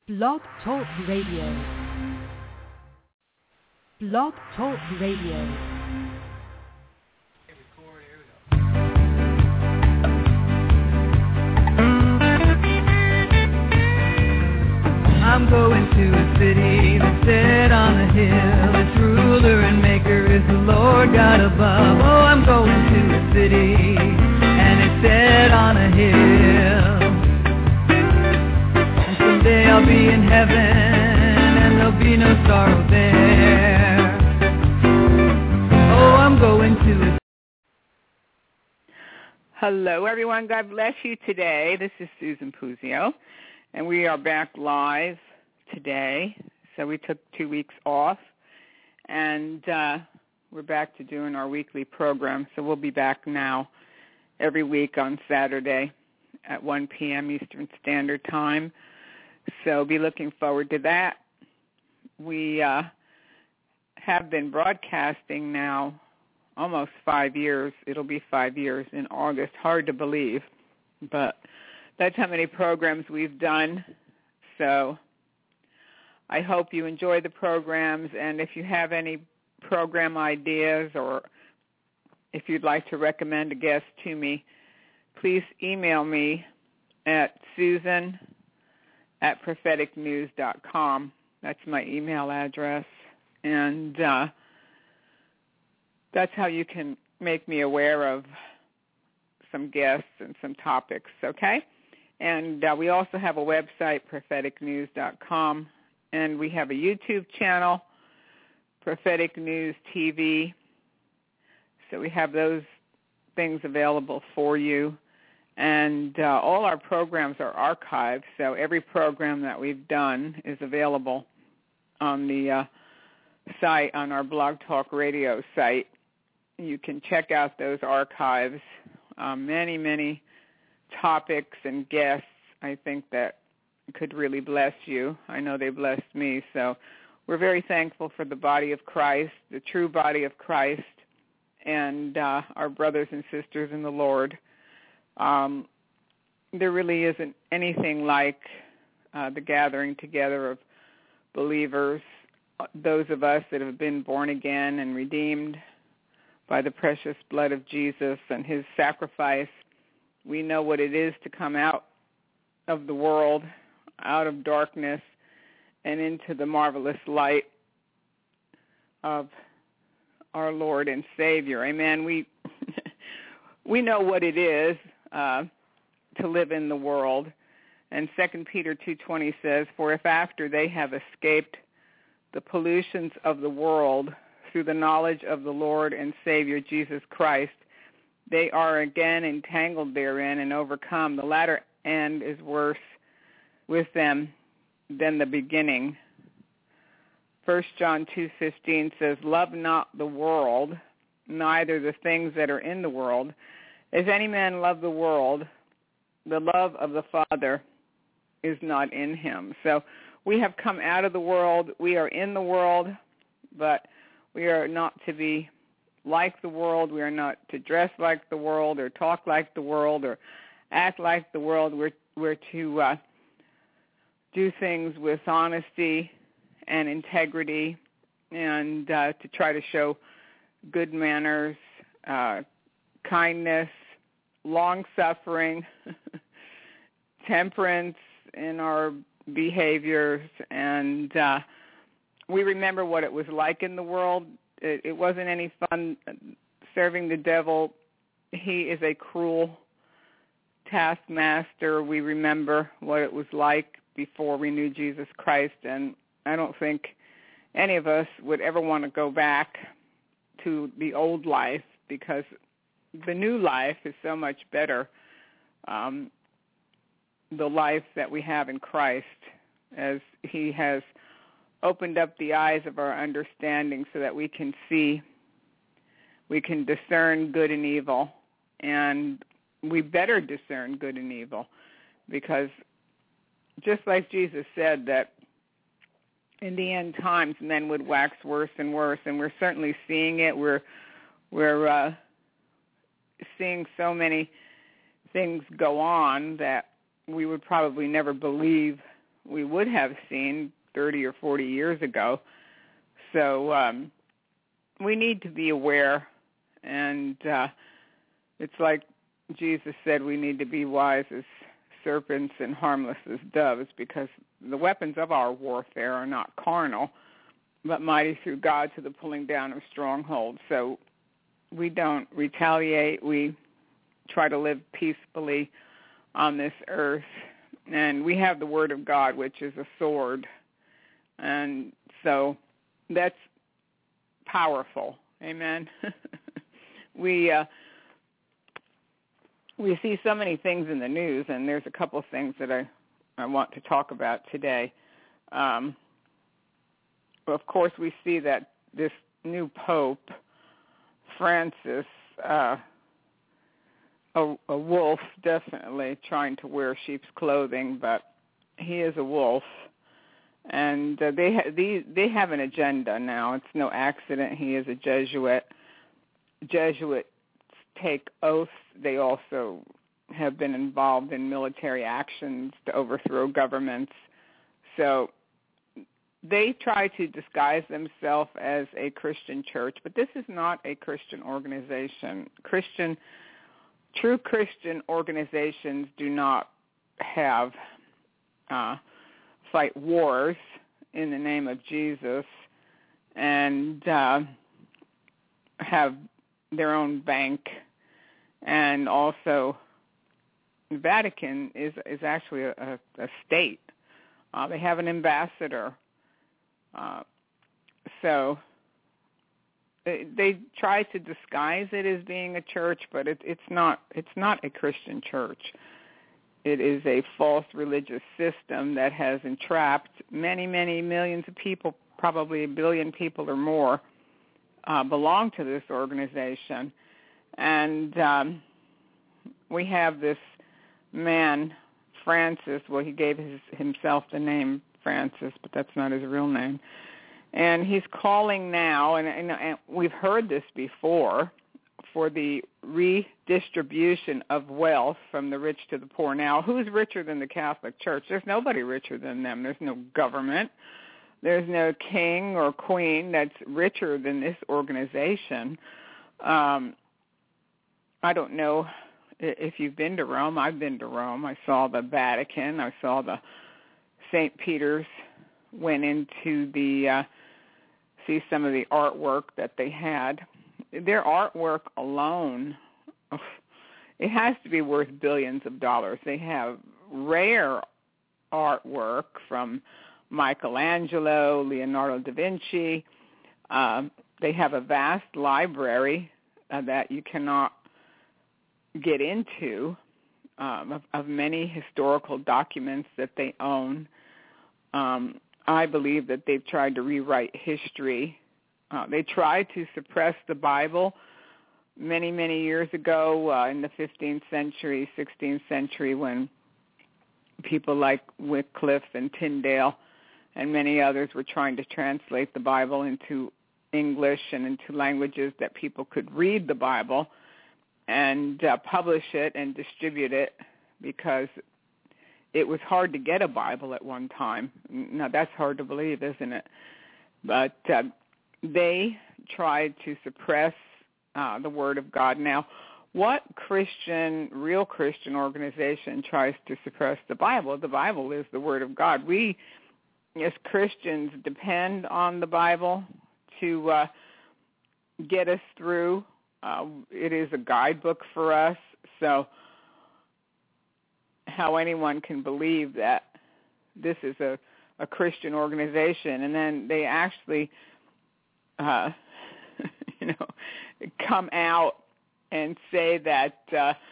Blog Talk Radio. Blog Talk Radio. I'm going to a city that's set on a hill. Its ruler and maker is the Lord God above. Oh, I'm going to a city and it's set on a hill. And someday I'll be in heaven and there'll be no sorrow there. Oh, I'm going to a Hello, everyone. God bless you today. This is Susan Puzio, and we are back live today. So we took 2 weeks off, and we're back to doing our weekly program. So we'll be back now every week on Saturday at 1 p.m. Eastern Standard Time. So be looking forward to that. We have been broadcasting now almost 5 years. It'll be 5 years in August. Hard to believe, but that's how many programs we've done. So I hope you enjoy the programs, and if you have any program ideas or if you'd like to recommend a guest to me, please email me at susan@propheticnews.com. That's my email address, and that's how you can make me aware of some guests and some topics, okay? And we also have a website, propheticnews.com, and we have a YouTube channel, Prophetic News TV. So we have those things available for you. And all our programs are archived, so every program that we've done is available on the site, on our Blog Talk Radio site. You can check out those archives. Many, many topics and guests, I think, that could really bless you. I know they blessed me. So we're very thankful for the body of Christ, the true body of Christ, and our brothers and sisters in the Lord. There really isn't anything like the gathering together of believers, those of us that have been born again and redeemed by the precious blood of Jesus and his sacrifice. We know what it is to come out of the world, out of darkness, and into the marvelous light of our Lord and Savior. Amen. We know what it is to live in the world. And 2 Peter 2:20 says, "For if after they have escaped the pollutions of the world through the knowledge of the Lord and Savior Jesus Christ, they are again entangled therein and overcome, the latter end is worse with them than the beginning." 1 John 2:15 says, "Love not the world, neither the things that are in the world. If any man love the world, the love of the Father is not in him." So we have come out of the world. We are in the world, but we are not to be like the world. We are not to dress like the world or talk like the world or act like the world. We're to do things with honesty and integrity, and to try to show good manners, kindness, long-suffering, temperance in our behaviors, and we remember what it was like in the world. It wasn't any fun serving the devil. He is a cruel taskmaster. We remember what it was like before we knew Jesus Christ, and I don't think any of us would ever want to go back to the old life, because the new life is so much better, the life that we have in Christ, as he has opened up the eyes of our understanding so that we can see, we can discern good and evil, and we better discern good and evil, because just like Jesus said that in the end times men would wax worse and worse, and we're certainly seeing it. We're seeing so many things go on that we would probably never believe we would have seen 30 or 40 years ago. So we need to be aware, and it's like Jesus said, we need to be wise as serpents and harmless as doves, because the weapons of our warfare are not carnal, but mighty through God to the pulling down of strongholds. So we don't retaliate. We try to live peacefully on this earth. And we have the Word of God, which is a sword. And so that's powerful. Amen. We see so many things in the news, and there's a couple of things that I want to talk about today. Of course, we see that this new Pope, Francis, a wolf, definitely trying to wear sheep's clothing, but he is a wolf. And they have an agenda now. It's no accident he is a Jesuit. Jesuits take oaths. They also have been involved in military actions to overthrow governments. So they try to disguise themselves as a Christian church, but this is not a Christian organization. True Christian organizations do not have fight wars in the name of Jesus and have their own bank. And also, the Vatican is actually a state. They have an ambassador. So they try to disguise it as being a church, but it's not a Christian church. It is a false religious system that has entrapped many, many millions of people, probably 1 billion people or more, belong to this organization. And we have this man, Francis. Well, he gave himself the name Francis, but that's not his real name. And he's calling now, and we've heard this before, for the redistribution of wealth from the rich to the poor. Now, who's richer than the Catholic Church? There's nobody richer than them. There's no government. There's no king or queen that's richer than this organization. I don't know if you've been to Rome. I've been to Rome. I saw the Vatican. I saw the St. Peter's. Went into see some of the artwork that they had. Their artwork alone, it has to be worth billions of dollars. They have rare artwork from Michelangelo, Leonardo da Vinci. They have a vast library that you cannot get into of many historical documents that they own. I believe that they've tried to rewrite history. They tried to suppress the Bible many, many years ago in the 15th century, 16th century, when people like Wycliffe and Tyndale and many others were trying to translate the Bible into English and into languages that people could read the Bible and publish it and distribute it, because it was hard to get a Bible at one time. Now, that's hard to believe, isn't it? But they tried to suppress the Word of God. Now, what real Christian organization tries to suppress the Bible? The Bible is the Word of God. We, as Christians, depend on the Bible to get us through. It is a guidebook for us. So how anyone can believe that this is a Christian organization, and then they actually come out and say that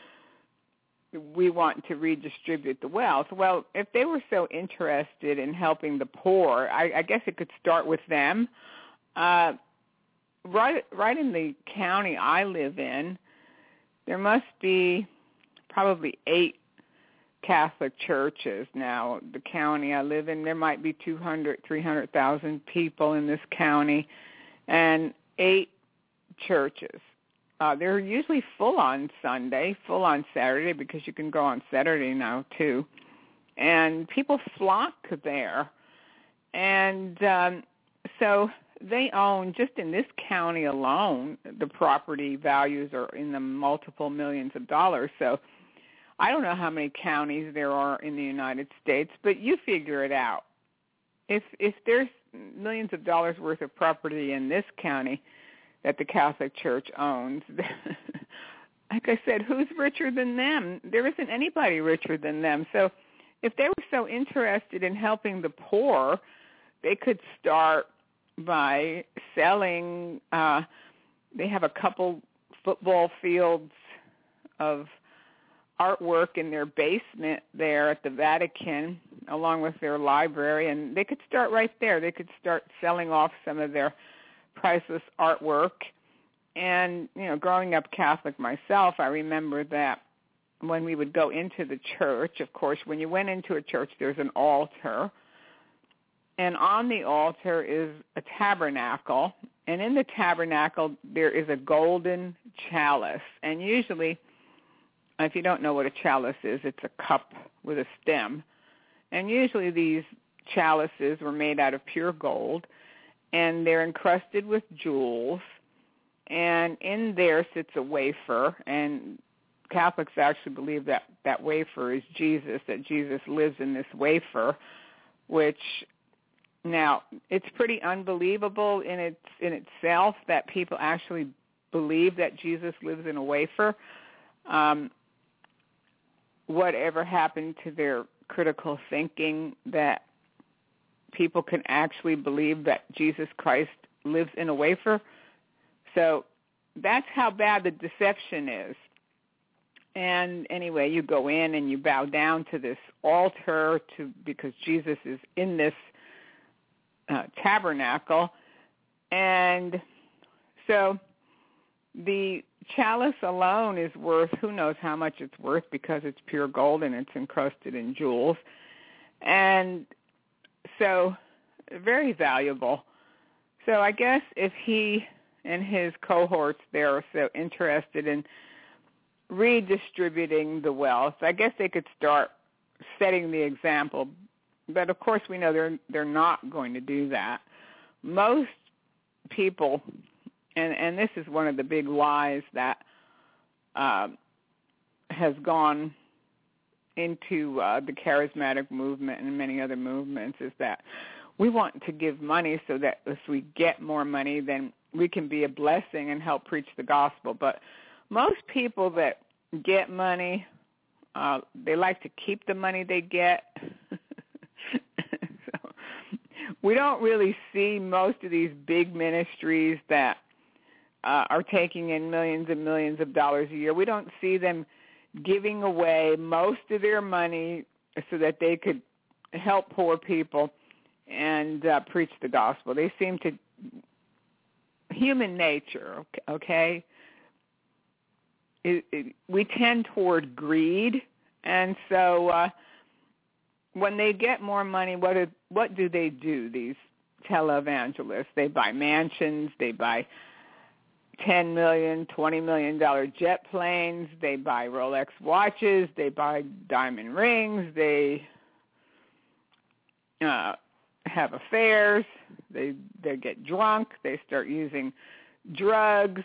we want to redistribute the wealth. Well, if they were so interested in helping the poor, I guess it could start with them. Right in the county I live in, there must be probably 8 Catholic churches. Now, the county I live in, there might be 200, 300,000 people in this county, and 8 churches. They're usually full on Sunday, full on Saturday, because you can go on Saturday now too. and people flock there. And so they own, just in this county alone, the property values are in the multiple millions of dollars. So I don't know how many counties there are in the United States, but you figure it out. If there's millions of dollars worth of property in this county that the Catholic Church owns, like I said, who's richer than them? There isn't anybody richer than them. So if they were so interested in helping the poor, they could start by selling. They have a couple football fields of artwork in their basement there at the Vatican, along with their library, and they could start right there. They could start selling off some of their priceless artwork. And, growing up Catholic myself, I remember that when we would go into the church, of course, when you went into a church, there's an altar. And on the altar is a tabernacle. And in the tabernacle, there is a golden chalice. And usually, if you don't know what a chalice is, it's a cup with a stem. And usually these chalices were made out of pure gold, and they're encrusted with jewels. And in there sits a wafer, and Catholics actually believe that that wafer is Jesus, that Jesus lives in this wafer, which now it's pretty unbelievable in itself that people actually believe that Jesus lives in a wafer. Whatever happened to their critical thinking that people can actually believe that Jesus Christ lives in a wafer? So that's how bad the deception is. And anyway, you go in and you bow down to this altar because Jesus is in this tabernacle. And so the chalice alone is worth, who knows how much it's worth, because it's pure gold and it's encrusted in jewels. And so very valuable. So I guess if he and his cohorts there are so interested in redistributing the wealth, I guess they could start setting the example. But of course we know they're not going to do that. Most people, and this is one of the big lies that has gone into the charismatic movement and many other movements, is that we want to give money so that if we get more money, then we can be a blessing and help preach the gospel. But most people that get money, they like to keep the money they get. So we don't really see most of these big ministries that are taking in millions and millions of dollars a year. We don't see them giving away most of their money so that they could help poor people and preach the gospel. They seem to, human nature, okay? We tend toward greed, and so when they get more money, what do they do, these televangelists? They buy mansions, they buy $10 million, $20 million jet planes, they buy Rolex watches, they buy diamond rings, they have affairs, they get drunk, they start using drugs.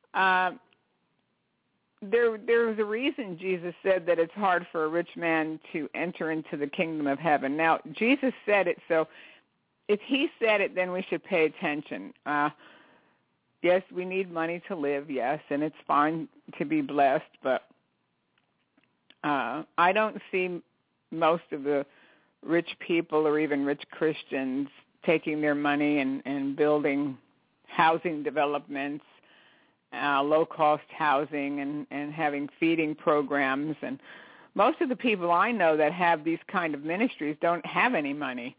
There's a reason Jesus said that it's hard for a rich man to enter into the kingdom of heaven. Now, Jesus said it, so if he said it, then we should pay attention. Yes, we need money to live, yes, and it's fine to be blessed, but I don't see most of the rich people or even rich Christians taking their money and building housing developments, low-cost housing, and having feeding programs. And most of the people I know that have these kind of ministries don't have any money.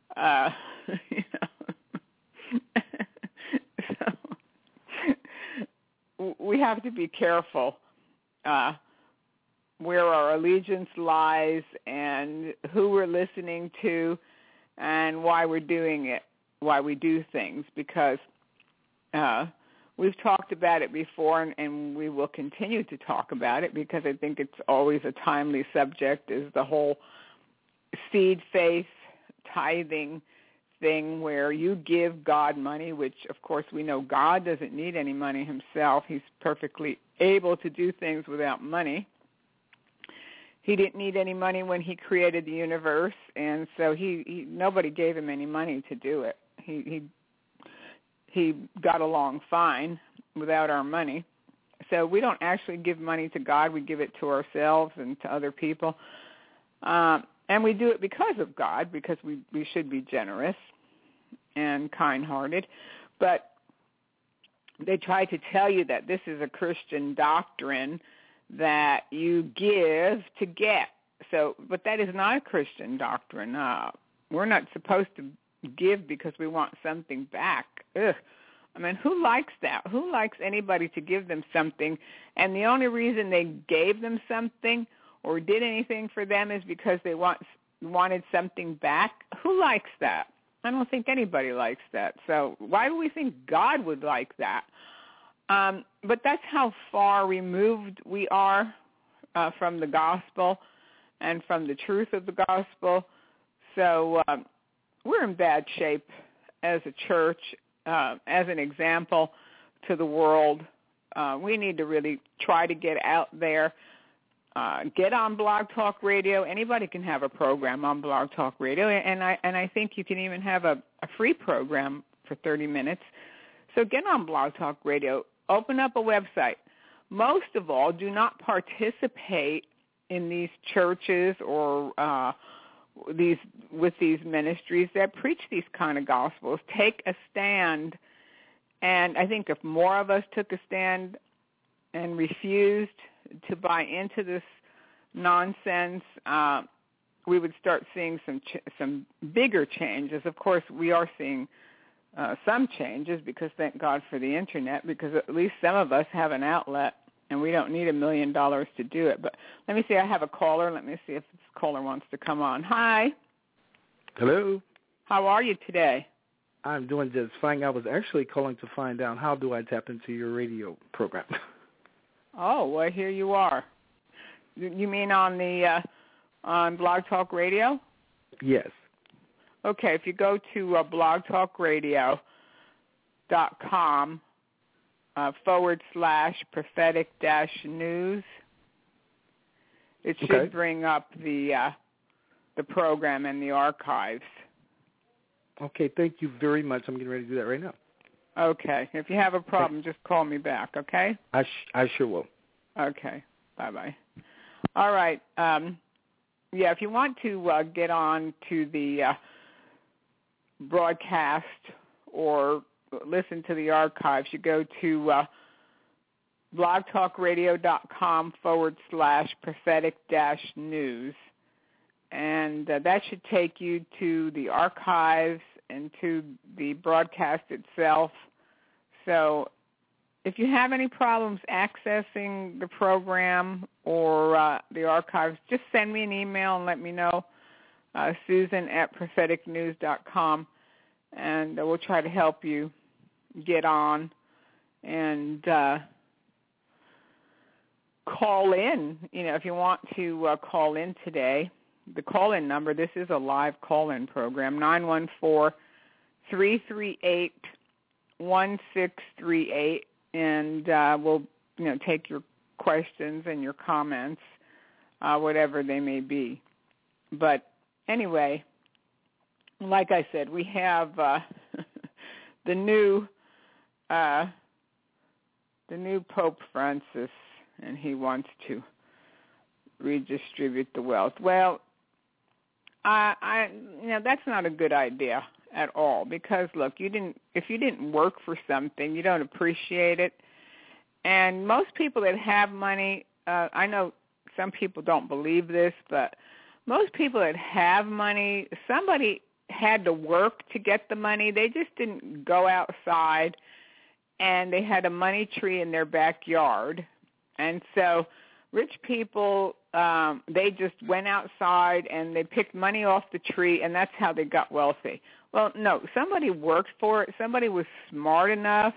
So we have to be careful where our allegiance lies and who we're listening to and why we're doing it, why we do things, because we've talked about it before, and we will continue to talk about it because I think it's always a timely subject, is the whole seed faith tithing thing where you give God money, which, of course, we know God doesn't need any money himself. He's perfectly able to do things without money. He didn't need any money when he created the universe, and so nobody gave him any money to do it. He got along fine without our money. So we don't actually give money to God. We give it to ourselves and to other people. And we do it because of God, because we should be generous and kind-hearted. But they try to tell you that this is a Christian doctrine, that you give to get. But that is not a Christian doctrine. We're not supposed to give because we want something back. Ugh. I mean, who likes that? Who likes anybody to give them something, and the only reason they gave them something or did anything for them is because they wanted something back? Who likes that? I don't think anybody likes that. So why do we think God would like that? But that's how far removed we are from the gospel and from the truth of the gospel. So we're in bad shape as a church, as an example to the world. We need to really try to get out there, get on Blog Talk Radio. Anybody can have a program on Blog Talk Radio, and I think you can even have a free program for 30 minutes. So get on Blog Talk Radio. Open up a website. Most of all, do not participate in these churches or with these ministries that preach these kind of gospels. Take a stand, and I think if more of us took a stand and refused to buy into this nonsense, we would start seeing some bigger changes. Of course, we are seeing some changes, because thank God for the Internet, because at least some of us have an outlet, and we don't need $1 million to do it. But let me see, I have a caller. Let me see if this caller wants to come on. Hi. Hello. How are you today? I'm doing just fine. I was actually calling to find out, how do I tap into your radio program? Oh, well, here you are. You mean on the on Blog Talk Radio? Yes. Okay, if you go to blogtalkradio.com /prophetic-news, it should bring up the program and the archives. Okay, thank you very much. I'm getting ready to do that right now. Okay, if you have a problem, just call me back, okay? I sure will. Okay, bye-bye. All right, if you want to get on to the broadcast or listen to the archives, you go to blogtalkradio.com /prophetic-news, and that should take you to the archives and to the broadcast itself. So if you have any problems accessing the program or the archives, just send me an email and let me know, Susan@propheticnews.com, and we'll try to help you get on and call in. If you want to call in today, the call-in number, this is a live call-in program, 914-338-1638, and we'll take your questions and your comments, whatever they may be. But anyway, like I said, we have the new Pope Francis, and he wants to redistribute the wealth. Well, that's not a good idea at all, because look, if you didn't work for something, you don't appreciate it. And most people that have money, I know some people don't believe this, but most people that have money, somebody had to work to get the money. They just didn't go outside, and they had a money tree in their backyard. And so rich people, they just went outside and they picked money off the tree, and that's how they got wealthy. Well, no, somebody worked for it. Somebody was smart enough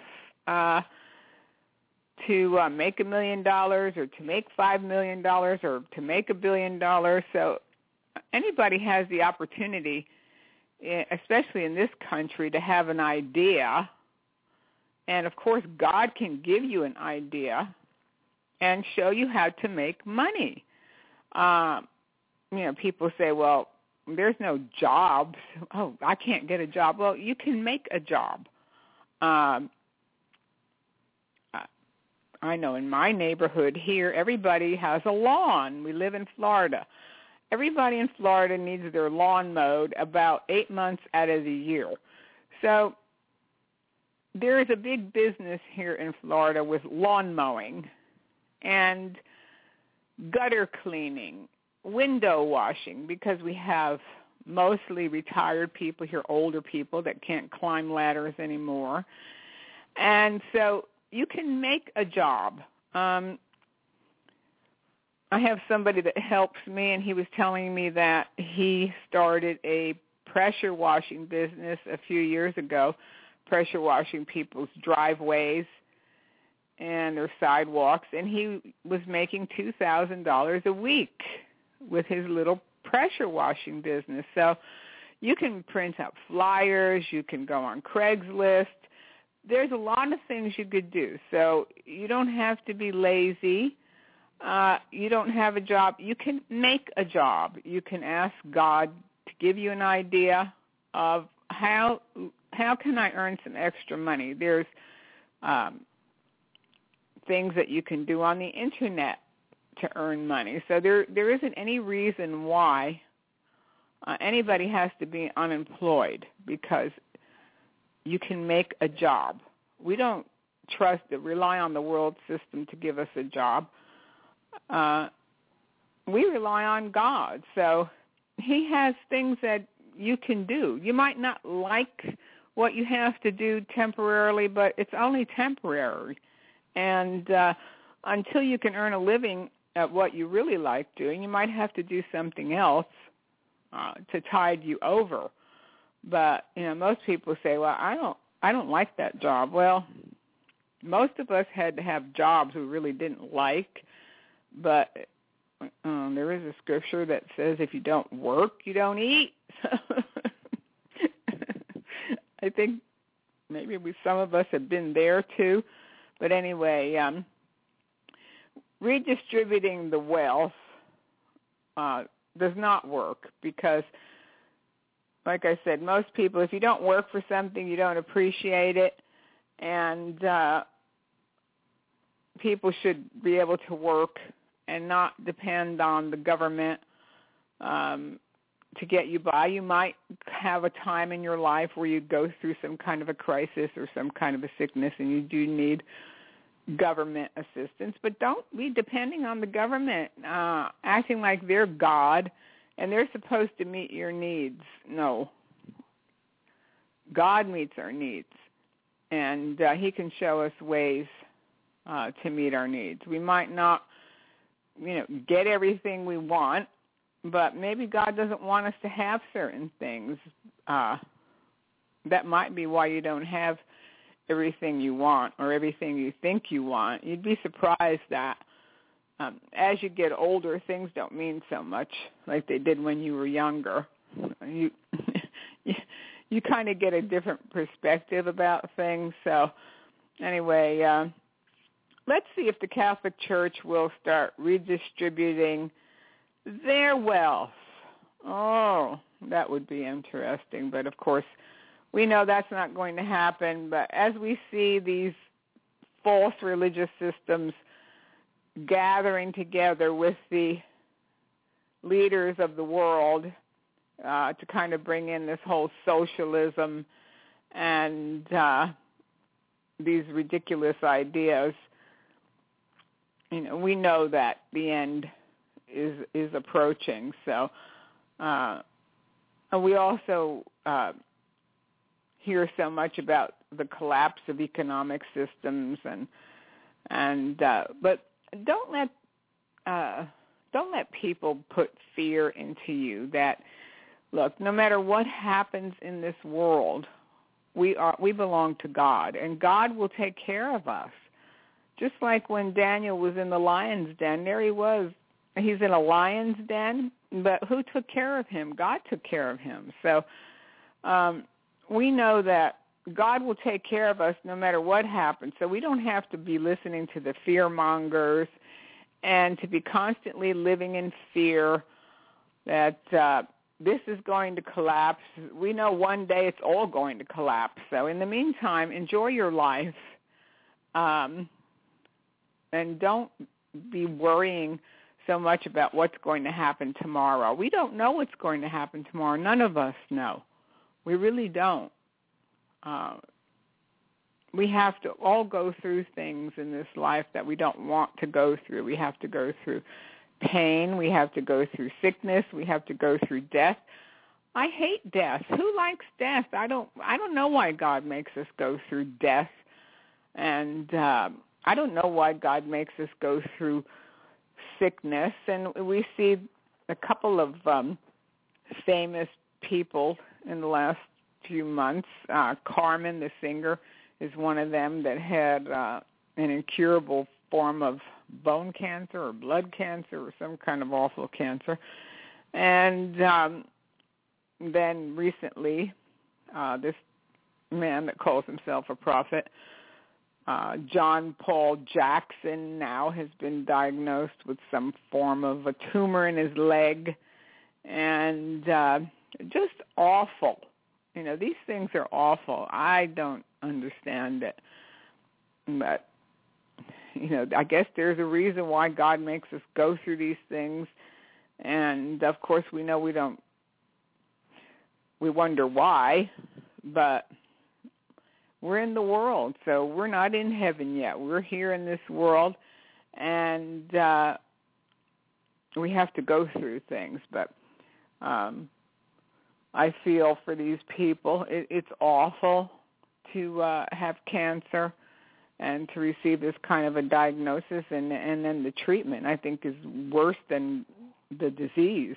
to make $1 million or to make $5 million or to make $1 billion. So anybody has the opportunity, especially in this country, to have an idea. And, of course, God can give you an idea and show you how to make money. People say, well, there's no jobs. Oh, I can't get a job. Well, you can make a job. I know in my neighborhood here, everybody has a lawn. We live in Florida. Everybody in Florida needs their lawn mowed about 8 months out of the year. So there is a big business here in Florida with lawn mowing and gutter cleaning, window washing, because we have mostly retired people here, older people that can't climb ladders anymore. And so you can make a job. I have somebody that helps me, and he was telling me that he started a pressure washing business a few years ago, pressure washing people's driveways and their sidewalks, and he was making $2,000 a week with his little pressure washing business. So you can print out flyers, you can go on Craigslist. There's a lot of things you could do. So you don't have to be lazy. You don't have a job. You can make a job. You can ask God to give you an idea of how can I earn some extra money. There's things that you can do on the Internet to earn money. So there isn't any reason why anybody has to be unemployed, because you can make a job. We don't rely on the world system to give us a job. We rely on God. So he has things that you can do. You might not like what you have to do temporarily, but it's only temporary. And until you can earn a living at what you really like doing, you might have to do something else to tide you over. But, most people say, well, I don't like that job. Well, most of us had to have jobs we really didn't like, but there is a scripture that says if you don't work, you don't eat. I think maybe some of us have been there too. But anyway, redistributing the wealth does not work because, like I said, most people, if you don't work for something, you don't appreciate it. And people should be able to work and not depend on the government to get you by. You might have a time in your life where you go through some kind of a crisis or some kind of a sickness and you do need government assistance, but don't be depending on the government, acting like they're God and they're supposed to meet your needs. No. God meets our needs, and he can show us ways to meet our needs. We might not, get everything we want, but maybe God doesn't want us to have certain things. That might be why you don't have everything you want or everything you think you want. You'd be surprised that as you get older, things don't mean so much like they did when you were younger. You kind of get a different perspective about things. So anyway, let's see if the Catholic Church will start redistributing their wealth. Oh, that would be interesting. But, of course, we know that's not going to happen. But as we see these false religious systems gathering together with the leaders of the world to kind of bring in this whole socialism and these ridiculous ideas, we know that the end is approaching. So and we also hear so much about the collapse of economic systems but don't let people put fear into you that, look, no matter what happens in this world, we belong to God, and God will take care of us. Just like when Daniel was in the lion's den, there he was he's in a lion's den, but who took care of him? God took care of him. So we know that God will take care of us no matter what happens. So we don't have to be listening to the fear mongers and to be constantly living in fear that this is going to collapse. We know one day it's all going to collapse. So in the meantime, enjoy your life, and don't be worrying so much about what's going to happen tomorrow. We don't know what's going to happen tomorrow. None of us know. We really don't. We have to all go through things in this life that we don't want to go through. We have to go through pain. We have to go through sickness. We have to go through death. I hate death. Who likes death? I don't know why God makes us go through death. And I don't know why God makes us go through sickness. And we see a couple of famous people in the last few months. Carmen, the singer, is one of them that had an incurable form of bone cancer or blood cancer or some kind of awful cancer. And then recently, this man that calls himself a prophet, John Paul Jackson, now has been diagnosed with some form of a tumor in his leg, and just awful. You know, these things are awful. I don't understand it. But, you know, I guess there's a reason why God makes us go through these things. And, of course, we know we wonder why, but we're in the world, so we're not in heaven yet. We're here in this world, and we have to go through things. But I feel for these people. It's awful to have cancer and to receive this kind of a diagnosis, and then the treatment, I think, is worse than the disease.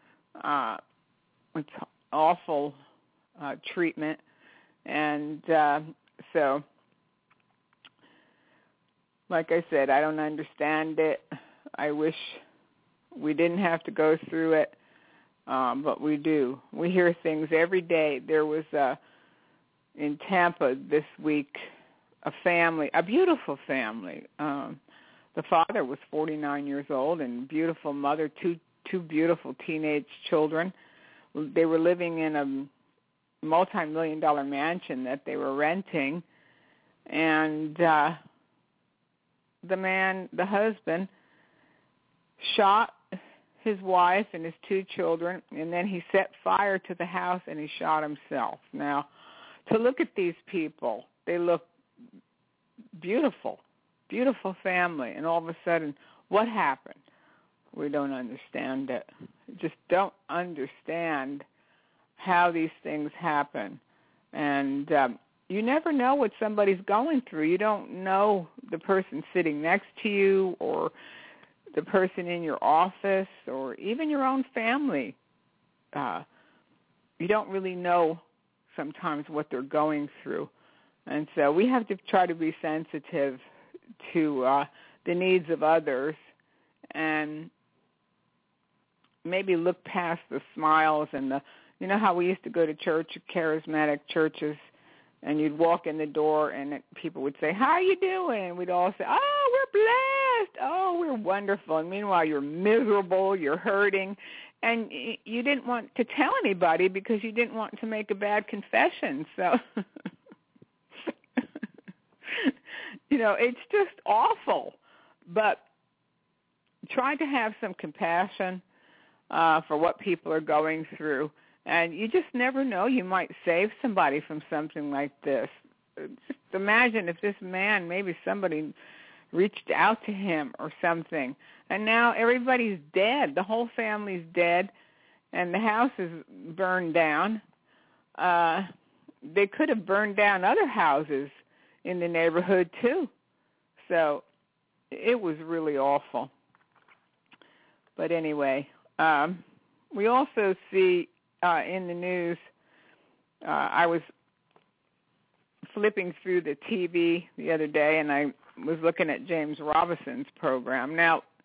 It's awful treatment, and so, like I said, I don't understand it. I wish we didn't have to go through it. But we do. We hear things every day. There was in Tampa this week a beautiful family. The father was 49 years old and beautiful mother, two beautiful teenage children. They were living in a multi-million-dollar mansion that they were renting, and the husband, shot his wife and his two children, and then he set fire to the house and he shot himself. Now, to look at these people, they look beautiful, beautiful family, and all of a sudden, what happened? We don't understand it. Just don't understand how these things happen. And you never know what somebody's going through. You don't know the person sitting next to you or the person in your office or even your own family. You don't really know sometimes what they're going through. And so we have to try to be sensitive to the needs of others and maybe look past the smiles and you know how we used to go to church, charismatic churches, and you'd walk in the door and people would say, "How are you doing?" And we'd all say, "Oh, we're blessed. Oh, we're wonderful." And meanwhile, you're miserable, you're hurting, and you didn't want to tell anybody because you didn't want to make a bad confession. So, you know, it's just awful. But try to have some compassion for what people are going through. And you just never know. You might save somebody from something like this. Just imagine if this man, maybe somebody reached out to him or something, and now everybody's dead. The whole family's dead, and the house is burned down. They could have burned down other houses in the neighborhood, too. So it was really awful. But anyway, we also see in the news, I was flipping through the TV the other day, and I was looking at James Robinson's program. Now,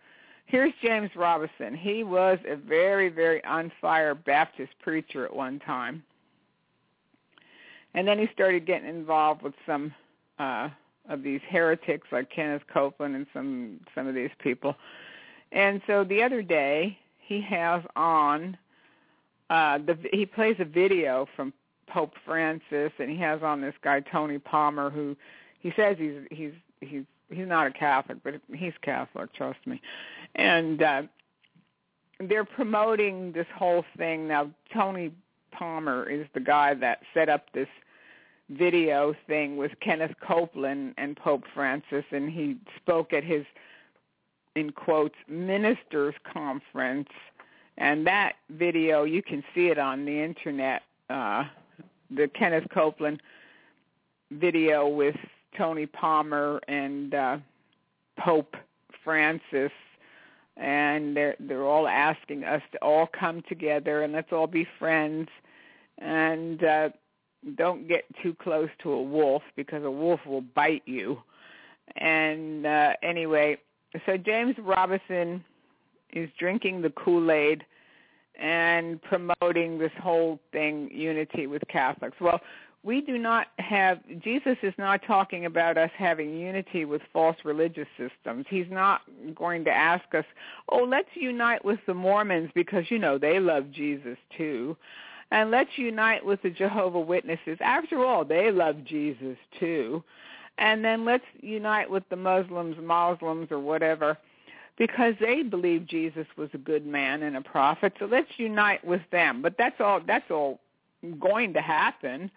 here's James Robison. He was a very, very on fire Baptist preacher at one time. And then he started getting involved with some of these heretics like Kenneth Copeland and some of these people. And so the other day he has on he plays a video from Pope Francis, and he has on this guy Tony Palmer, who he says he's not a Catholic, but he's Catholic, trust me. And they're promoting this whole thing. Now, Tony Palmer is the guy that set up this video thing with Kenneth Copeland and Pope Francis, and he spoke at his, in quotes, ministers' conference. And that video, you can see it on the internet, the Kenneth Copeland video with Tony Palmer and Pope Francis, and they're all asking us to all come together and let's all be friends, and don't get too close to a wolf because a wolf will bite you. And anyway, so James Robison is drinking the Kool-Aid and promoting this whole thing, unity with Catholics. Well, we do not have, Jesus is not talking about us having unity with false religious systems. He's not going to ask us, let's unite with the Mormons because, they love Jesus too. And let's unite with the Jehovah's Witnesses. After all, they love Jesus too. And then let's unite with the Muslims or whatever, because they believe Jesus was a good man and a prophet. So let's unite with them. But that's all going to happen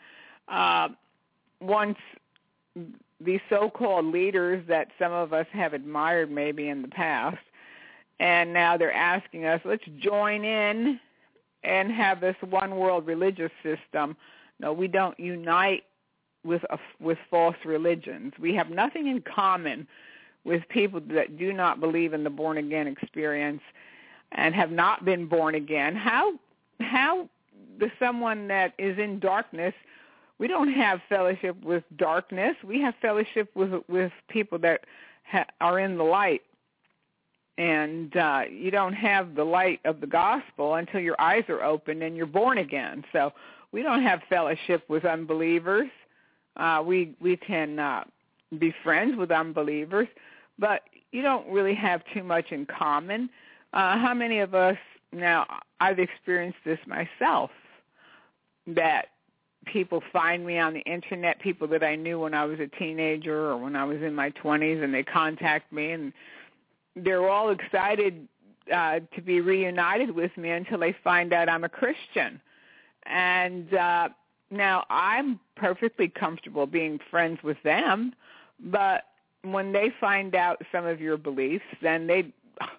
once these so-called leaders that some of us have admired maybe in the past, and now they're asking us, let's join in and have this one world religious system. No, we don't unite with false religions. We have nothing in common with people that do not believe in the born-again experience and have not been born again. How does someone that is in darkness, we don't have fellowship with darkness. We have fellowship with people that are in the light. And you don't have the light of the gospel until your eyes are opened and you're born again. So we don't have fellowship with unbelievers. We can be friends with unbelievers, but you don't really have too much in common. How many of us, now I've experienced this myself, that people find me on the internet, people that I knew when I was a teenager or when I was in my 20s, and they contact me, and they're all excited to be reunited with me until they find out I'm a Christian. And now I'm perfectly comfortable being friends with them, but when they find out some of your beliefs, then they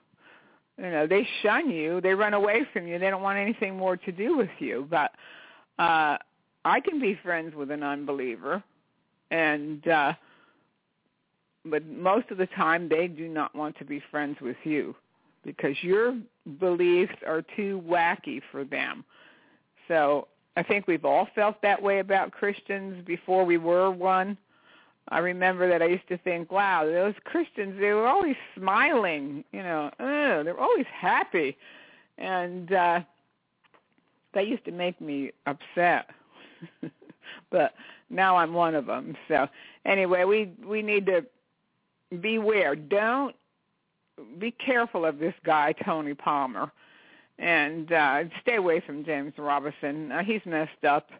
shun you, they run away from you, they don't want anything more to do with you. But I can be friends with an unbeliever, and but most of the time they do not want to be friends with you because your beliefs are too wacky for them. So I think we've all felt that way about Christians before we were one. I remember that I used to think, wow, those Christians, they were always smiling, they're always happy. And that used to make me upset. But now I'm one of them. So anyway, we need to beware. Don't be careful of this guy, Tony Palmer, and stay away from James Robison. He's messed up,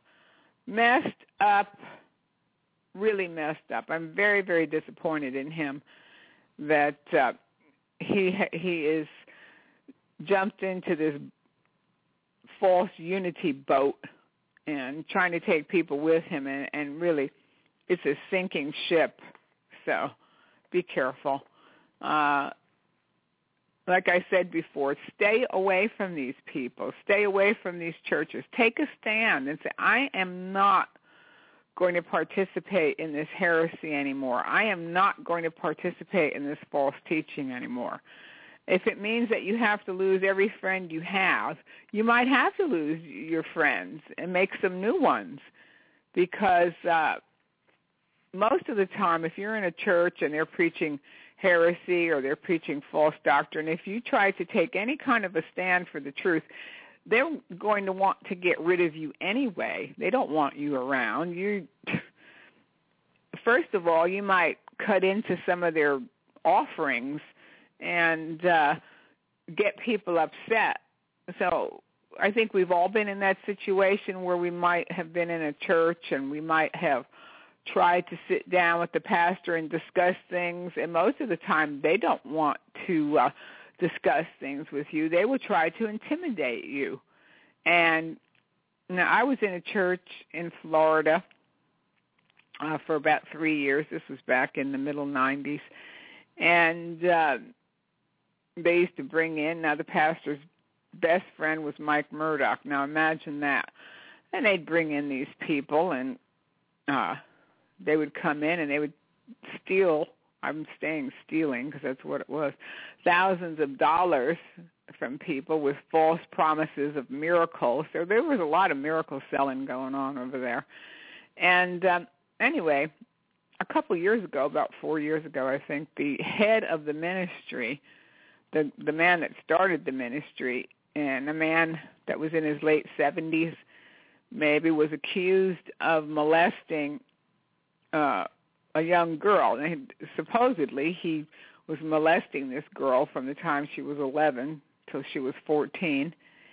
really messed up. I'm very, very disappointed in him that he is jumped into this false unity boat and trying to take people with him, and really it's a sinking ship. So be careful. Like I said before, stay away from these people. Stay away from these churches. Take a stand and say, I am not going to participate in this heresy anymore. I am not going to participate in this false teaching anymore. If it means that you have to lose every friend you have, you might have to lose your friends and make some new ones, because most of the time if you're in a church and they're preaching heresy or they're preaching false doctrine. If you try to take any kind of a stand for the truth, they're going to want to get rid of you anyway. They don't want you around. First of all, you might cut into some of their offerings and get people upset. So I think we've all been in that situation where we might have been in a church and we might have tried to sit down with the pastor and discuss things, and most of the time they don't want to discuss things with you. They will try to intimidate you. And now I was in a church in Florida for about 3 years. This was back in the middle 90s. And they used to bring in, now the pastor's best friend was Mike Murdoch. Now imagine that. And they'd bring in these people, and they would come in and they would steal, I'm saying stealing because that's what it was, thousands of dollars from people with false promises of miracles. So there was a lot of miracle selling going on over there. And anyway, a couple of years ago, about 4 years ago, I think, the head of the ministry, the man that started the ministry, and a man that was in his late 70s, maybe, was accused of molesting a young girl. And supposedly he was molesting this girl from the time she was 11 till she was 14.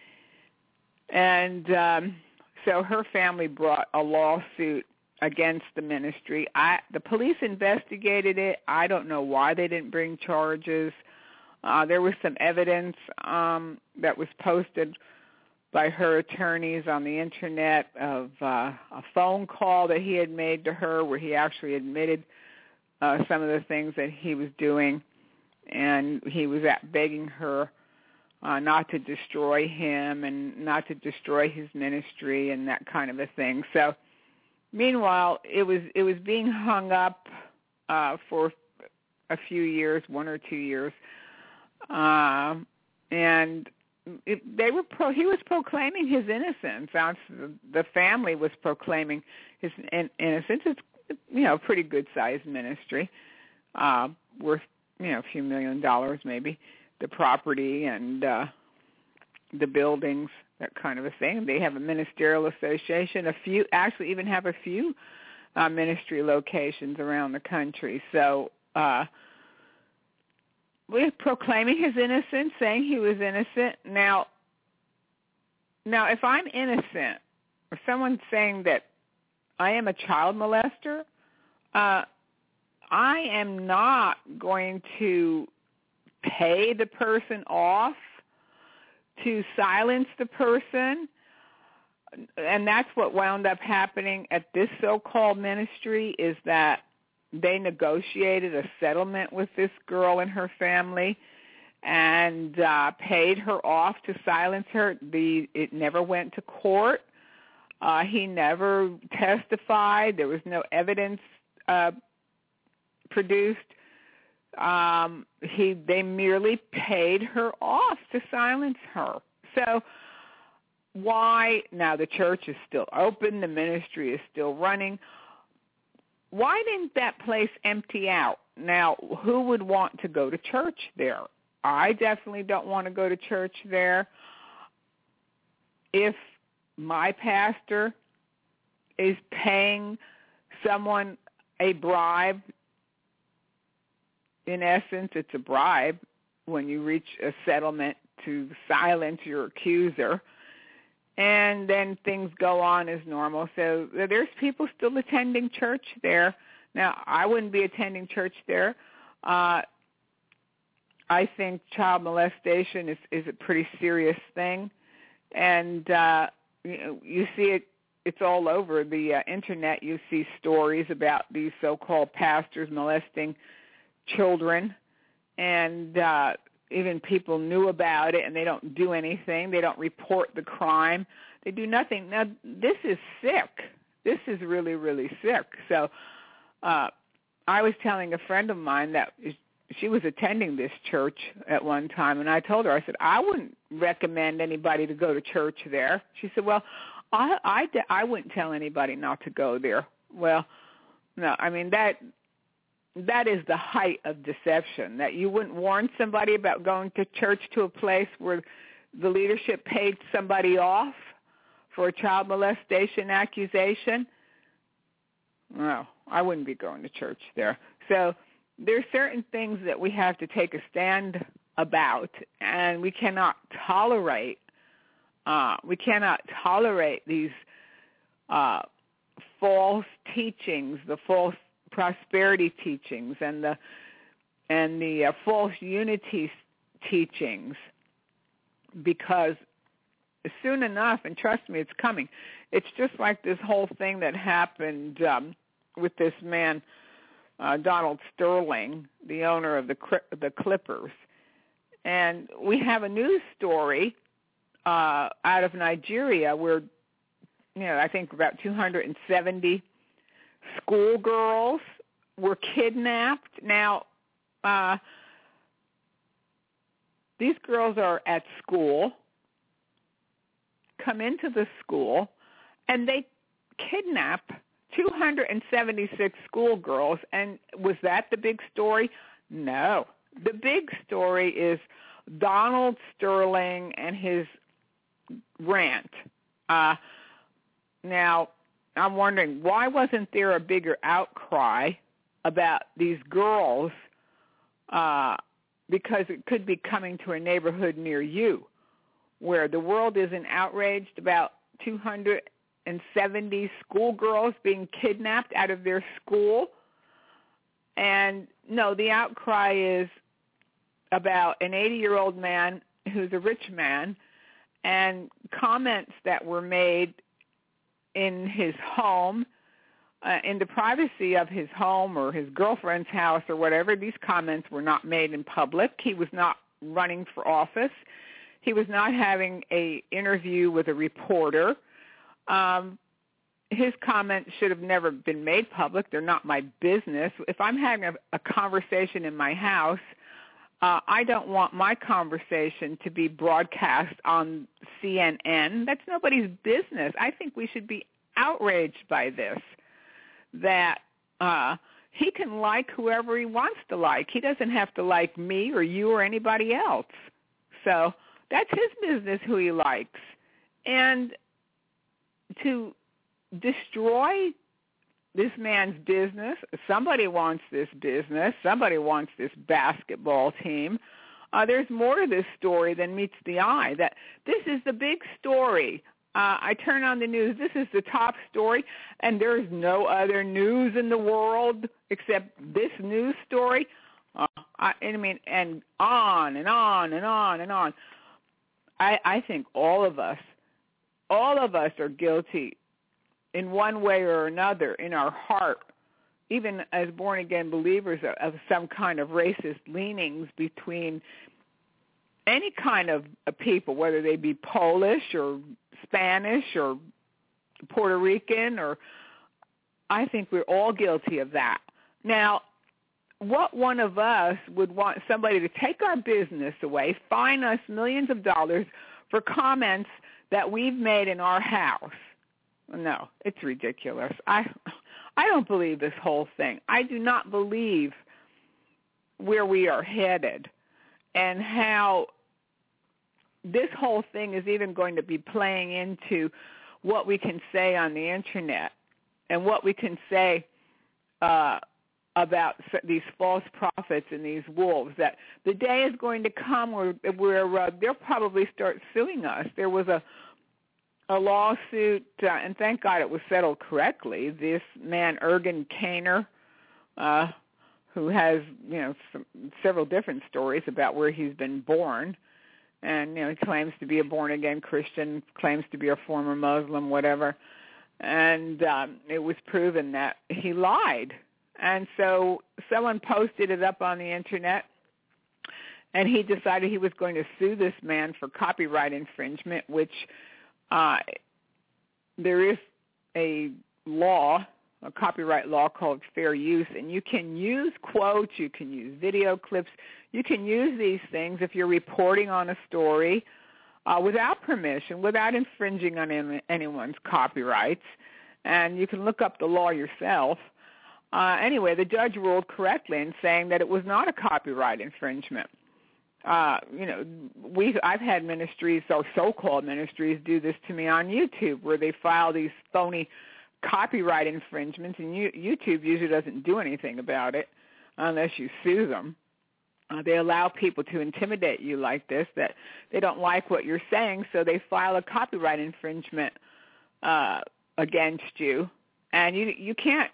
And so her family brought a lawsuit against the ministry. The police investigated it. I don't know why they didn't bring charges. There was some evidence that was posted by her attorneys on the Internet of a phone call that he had made to her where he actually admitted some of the things that he was doing, and he was begging her not to destroy him and not to destroy his ministry and that kind of a thing. So meanwhile, it was being hung up for a few years, 1 or 2 years, and he was proclaiming his innocence. The family was proclaiming his innocence. It's a pretty good sized ministry, worth a few $1 million maybe. The property and the buildings, that kind of a thing. They have a ministerial association. Actually even have a few ministry locations around the country. So we're proclaiming his innocence, saying he was innocent. Now, if I'm innocent, or someone's saying that I am a child molester, I am not going to pay the person off to silence the person. And that's what wound up happening at this so-called ministry, is that they negotiated a settlement with this girl and her family and paid her off to silence her. It never went to court. He never testified. There was no evidence produced. They merely paid her off to silence her. So why, now the church is still open, the ministry is still running, why didn't that place empty out? Now, who would want to go to church there? I definitely don't want to go to church there. If my pastor is paying someone a bribe, in essence, it's a bribe when you reach a settlement to silence your accuser, and then things go on as normal. So there's people still attending church there. Now, I wouldn't be attending church there. I think child molestation is a pretty serious thing, and you see it's all over the Internet. You see stories about these so-called pastors molesting children, and even people knew about it, and they don't do anything. They don't report the crime. They do nothing. Now, this is sick. This is really, really sick. So I was telling a friend of mine that she was attending this church at one time, and I told her, I said, I wouldn't recommend anybody to go to church there. She said, well, I wouldn't tell anybody not to go there. Well, no, I mean, that that is the height of deception, that you wouldn't warn somebody about going to church to a place where the leadership paid somebody off for a child molestation accusation. No, I wouldn't be going to church there. So there's certain things that we have to take a stand about, and we cannot tolerate these false teachings, the false prosperity teachings, and the false unity teachings, because soon enough, and trust me, it's coming. It's just like this whole thing that happened with this man, Donald Sterling, the owner of the Clippers. And we have a news story out of Nigeria where, I think about 270 schoolgirls were kidnapped. Now, these girls are at school, come into the school, and they kidnap 276 schoolgirls. And was that the big story? No. The big story is Donald Sterling and his rant. Now, I'm wondering, why wasn't there a bigger outcry about these girls? Because it could be coming to a neighborhood near you, where the world isn't outraged about 270 schoolgirls being kidnapped out of their school. And no, the outcry is about an 80-year-old man who's a rich man, and comments that were made in his home, in the privacy of his home or his girlfriend's house or whatever. These comments were not made in public. He was not running for office. He was not having an interview with a reporter. His comments should have never been made public. They're not my business. If I'm having a conversation in my house, I don't want my conversation to be broadcast on CNN. That's nobody's business. I think we should be outraged by this, that he can like whoever he wants to like. He doesn't have to like me or you or anybody else. So that's his business who he likes. And to destroy this man's business, somebody wants this business, somebody wants this basketball team. There's more to this story than meets the eye. That this is the big story. I turn on the news, this is the top story, and there's no other news in the world except this news story. And on and on and on and on. I think all of us are guilty in one way or another in our heart, even as born-again believers, of some kind of racist leanings between any kind of people, whether they be Polish or Spanish or Puerto Rican, or I think we're all guilty of that. Now, what one of us would want somebody to take our business away, fine us millions of dollars for comments that we've made in our house? No, it's ridiculous. I don't believe this whole thing. I do not believe where we are headed and how this whole thing is even going to be playing into what we can say on the Internet and what we can say about these false prophets and these wolves, that the day is going to come where they'll probably start suing us. There was a lawsuit, and thank God it was settled correctly. This man, Ergen Kainer, who has, several different stories about where he's been born, and, he claims to be a born-again Christian, claims to be a former Muslim, whatever, and it was proven that he lied. And so someone posted it up on the Internet, and he decided he was going to sue this man for copyright infringement, which there is a law, a copyright law called fair use, and you can use quotes, you can use video clips, you can use these things if you're reporting on a story without permission, without infringing on anyone's copyrights, and you can look up the law yourself. Anyway, the judge ruled correctly in saying that it was not a copyright infringement. I've had ministries or so-called ministries do this to me on YouTube, where they file these phony copyright infringements, and YouTube usually doesn't do anything about it unless you sue them. They allow people to intimidate you like this, that they don't like what you're saying, so they file a copyright infringement against you, and you can't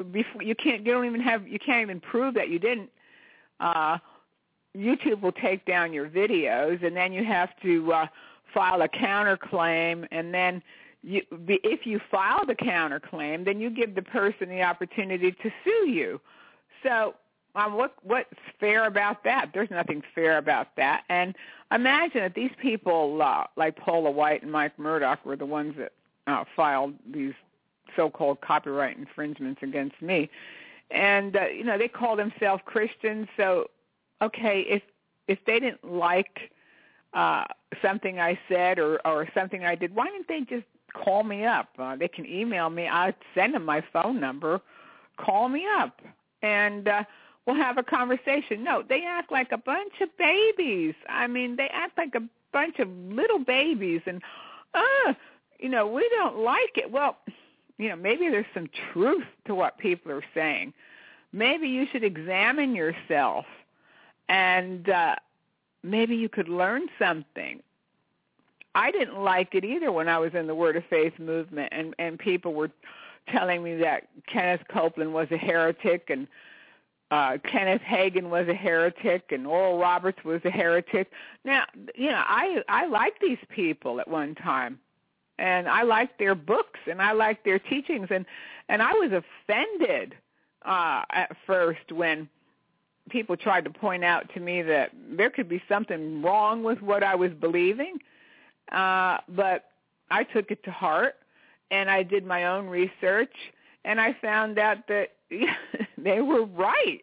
even prove that you didn't. YouTube will take down your videos, and then you have to file a counterclaim, and then if you file the counterclaim, then you give the person the opportunity to sue you. So what's fair about that? There's nothing fair about that. And imagine that these people like Paula White and Mike Murdoch were the ones that filed these so-called copyright infringements against me. And, they call themselves Christians. So, okay, if they didn't like something I said or something I did, why didn't they just call me up? They can email me. I'll send them my phone number. Call me up, and we'll have a conversation. No, they act like a bunch of babies. I mean, they act like a bunch of little babies, and, we don't like it. Well, maybe there's some truth to what people are saying. Maybe you should examine yourself, and maybe you could learn something. I didn't like it either when I was in the Word of Faith movement, and people were telling me that Kenneth Copeland was a heretic, and Kenneth Hagin was a heretic, and Oral Roberts was a heretic. Now, I liked these people at one time, and I liked their books, and I liked their teachings, and I was offended at first when people tried to point out to me that there could be something wrong with what I was believing. But I took it to heart, and I did my own research, and I found out that they were right.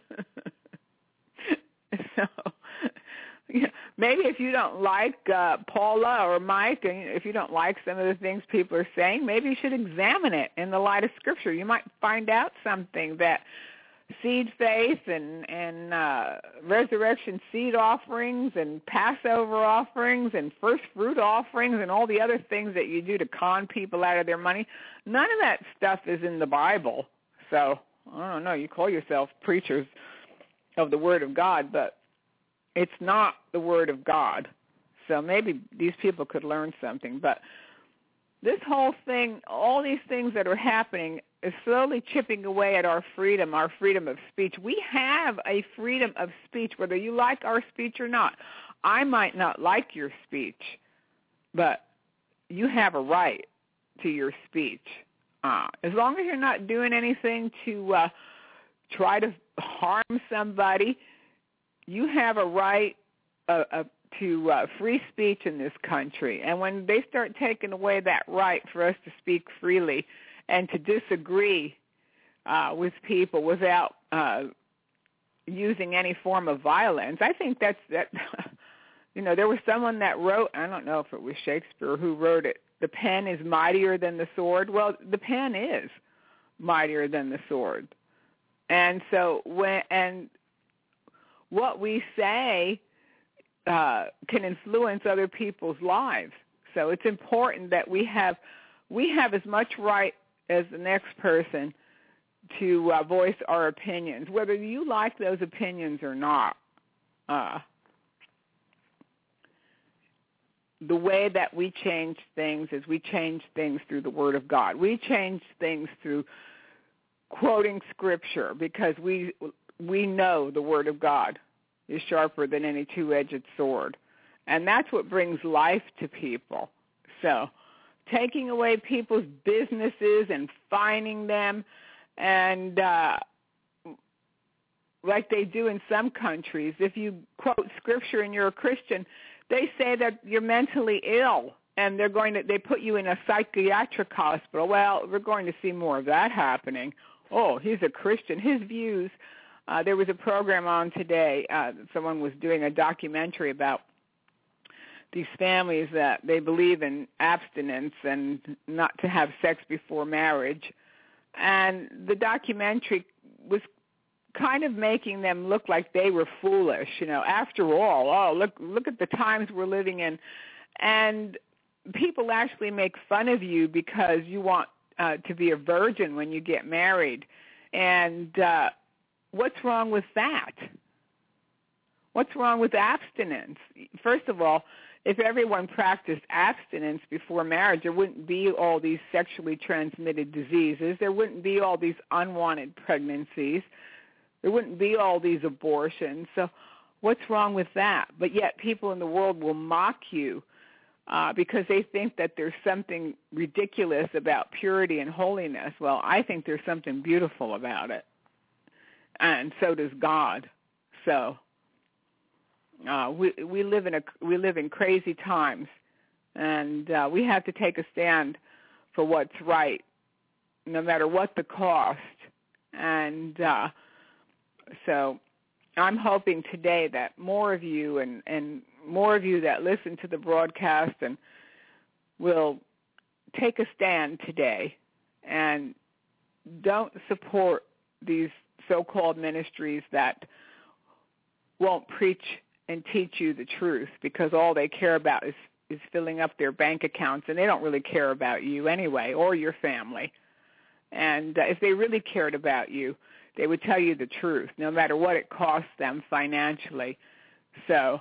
So, maybe if you don't like Paula or Mike, and if you don't like some of the things people are saying, maybe you should examine it in the light of Scripture. You might find out something that seed faith and resurrection seed offerings and Passover offerings and first fruit offerings and all the other things that you do to con people out of their money, none of that stuff is in the Bible. So, I don't know, you call yourself preachers of the Word of God, but it's not the Word of God. So maybe these people could learn something. But this whole thing, all these things that are happening, is slowly chipping away at our freedom of speech. We have a freedom of speech, whether you like our speech or not. I might not like your speech, but you have a right to your speech. As long as you're not doing anything to try to harm somebody, you have a right to free speech in this country. And when they start taking away that right for us to speak freely and to disagree with people without using any form of violence, I think that. There was someone that wrote, I don't know if it was Shakespeare who wrote it, the pen is mightier than the sword. Well, the pen is mightier than the sword. And so what we say can influence other people's lives. So it's important that we have as much right as the next person to voice our opinions, whether you like those opinions or not. The way that we change things is we change things through the Word of God. We change things through quoting Scripture because we know the Word of God is sharper than any two-edged sword. And that's what brings life to people. So taking away people's businesses and fining them, and like they do in some countries, if you quote Scripture and you're a Christian, they say that you're mentally ill, and they put you in a psychiatric hospital. Well, we're going to see more of that happening. Oh, he's a Christian. His views, there was a program on today. Someone was doing a documentary about these families that they believe in abstinence and not to have sex before marriage. And the documentary was kind of making them look like they were foolish, after all, look at the times we're living in. And people actually make fun of you because you want to be a virgin when you get married. And what's wrong with that? What's wrong with abstinence? First of all, if everyone practiced abstinence before marriage, there wouldn't be all these sexually transmitted diseases. There wouldn't be all these unwanted pregnancies. There wouldn't be all these abortions. So what's wrong with that? But yet people in the world will mock you because they think that there's something ridiculous about purity and holiness. Well, I think there's something beautiful about it, and so does God. So we live in crazy times, and we have to take a stand for what's right, no matter what the cost. And so I'm hoping today that more of you and more of you that listen to the broadcast and will take a stand today and don't support these so-called ministries that won't preach and teach you the truth, because all they care about is filling up their bank accounts, and they don't really care about you anyway or your family. And if they really cared about you, they would tell you the truth, no matter what it costs them financially. So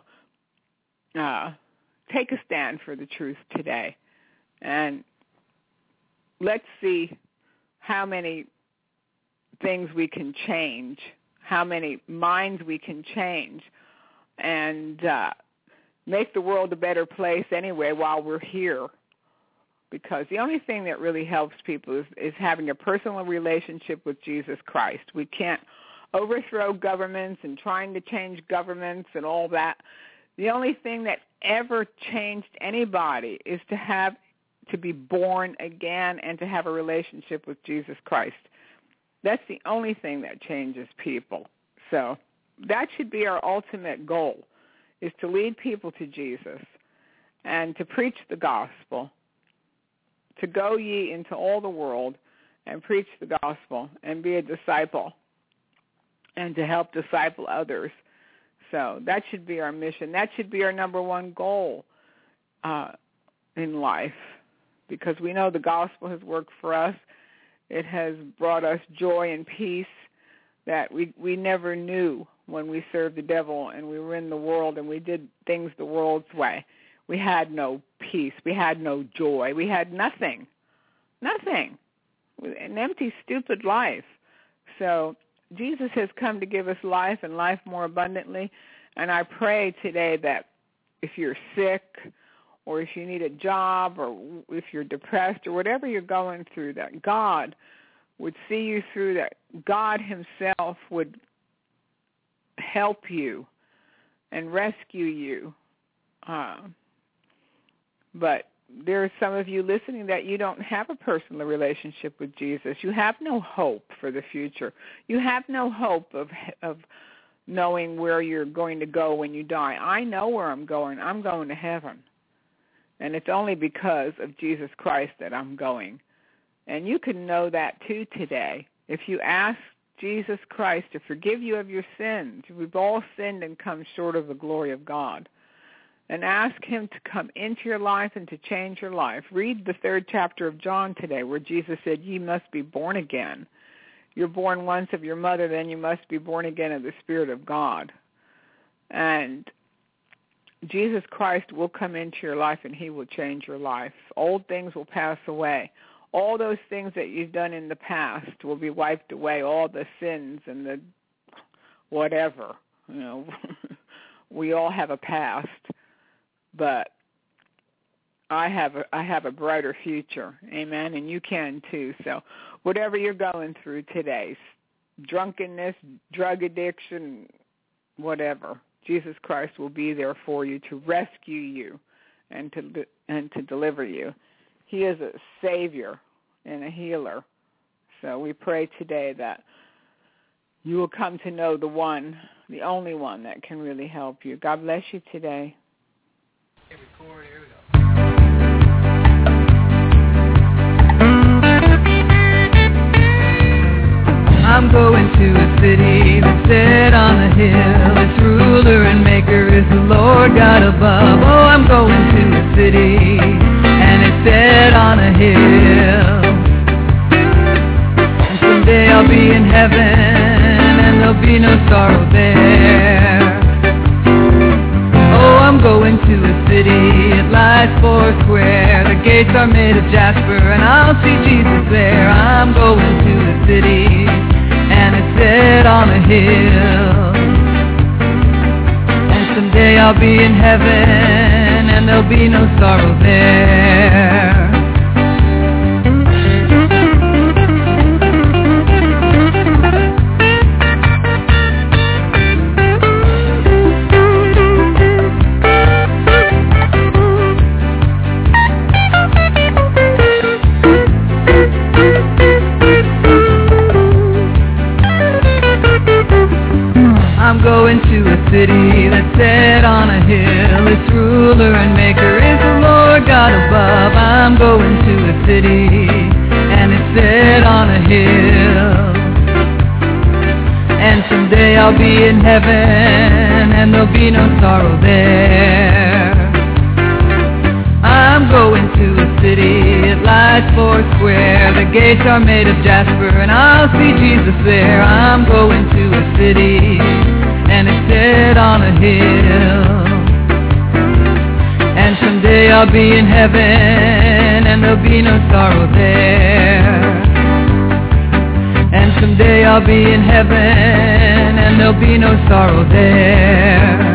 take a stand for the truth today, and let's see how many things we can change, how many minds we can change, and make the world a better place anyway while we're here. Because the only thing that really helps people is having a personal relationship with Jesus Christ. We can't overthrow governments and trying to change governments and all that. The only thing that ever changed anybody is to be born again and to have a relationship with Jesus Christ. That's the only thing that changes people. So that should be our ultimate goal, is to lead people to Jesus and to preach the gospel, to go ye into all the world and preach the gospel and be a disciple and to help disciple others. So that should be our mission. That should be our number one goal in life, because we know the gospel has worked for us. It has brought us joy and peace that we never knew when we served the devil and we were in the world and we did things the world's way. We had no peace. We had no joy. We had nothing. Nothing. An empty, stupid life. So Jesus has come to give us life and life more abundantly. And I pray today that if you're sick or if you need a job or if you're depressed or whatever you're going through, that God would see you through, that God himself would help you and rescue you. But there are some of you listening that you don't have a personal relationship with Jesus. You have no hope for the future. You have no hope of knowing where you're going to go when you die. I know where I'm going. I'm going to heaven. And it's only because of Jesus Christ that I'm going. And you can know that too today. If you ask Jesus Christ to forgive you of your sins, we've all sinned and come short of the glory of God, and ask him to come into your life and to change your life. Read the 3rd chapter of John today, where Jesus said, ye must be born again. You're born once of your mother, then you must be born again of the Spirit of God. And Jesus Christ will come into your life and he will change your life. Old things will pass away. All those things that you've done in the past will be wiped away, all the sins and the whatever. We all have a past. But I have a brighter future, amen, and you can too. So whatever you're going through today, drunkenness, drug addiction, whatever, Jesus Christ will be there for you to rescue you and to deliver you. He is a Savior and a healer. So we pray today that you will come to know the one, the only one that can really help you. God bless you today. Record, here we go. city that's set on a hill. Its ruler and maker is the Lord God above. Oh, I'm going to a city, and it's set on a hill. And someday I'll be in heaven, and there'll be no sorrow there. Oh, I'm going to a city, it lies four square. The gates are made of jasper, and I'll see Jesus there. I'm going to a city, and it's set on a hill. And someday I'll be in heaven, and there'll be no sorrow there. I'm going to a city that's set on a hill. Its ruler and maker is the Lord God above. I'm going to a city, and it's set on a hill. And someday I'll be in heaven, and there'll be no sorrow there. I'm going to a city, it lies four square. The gates are made of jasper, and I'll see Jesus there. I'm going to a city, and it's set on a hill. And someday I'll be in heaven, and there'll be no sorrow there. And someday I'll be in heaven, and there'll be no sorrow there.